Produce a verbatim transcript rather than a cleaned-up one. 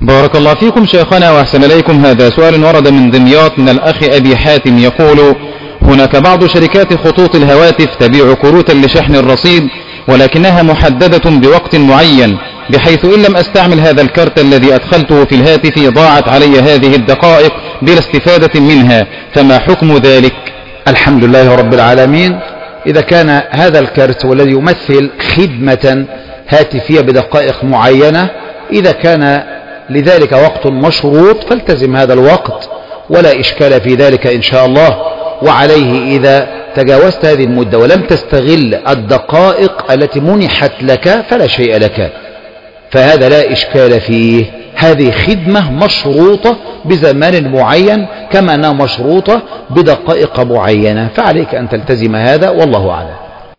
بارك الله فيكم شيخنا وأحسن إليكم. هذا سؤال ورد من دمياط من الأخ أبي حاتم يقول: هناك بعض شركات خطوط الهواتف تبيع كروتا لشحن الرصيد ولكنها محددة بوقت معين، بحيث إن لم أستعمل هذا الكرت الذي أدخلته في الهاتف ضاعت علي هذه الدقائق بلا استفادة منها، فما حكم ذلك؟ الحمد لله رب العالمين. إذا كان هذا الكرت والذي يمثل خدمة هاتفية بدقائق معينة، إذا كان لذلك وقت مشروط فالتزم هذا الوقت ولا إشكال في ذلك إن شاء الله. وعليه إذا تجاوزت هذه المدة ولم تستغل الدقائق التي منحت لك فلا شيء لك، فهذا لا إشكال فيه. هذه خدمة مشروطة بزمان معين كما أنها مشروطة بدقائق معينة، فعليك أن تلتزم هذا والله أعلم.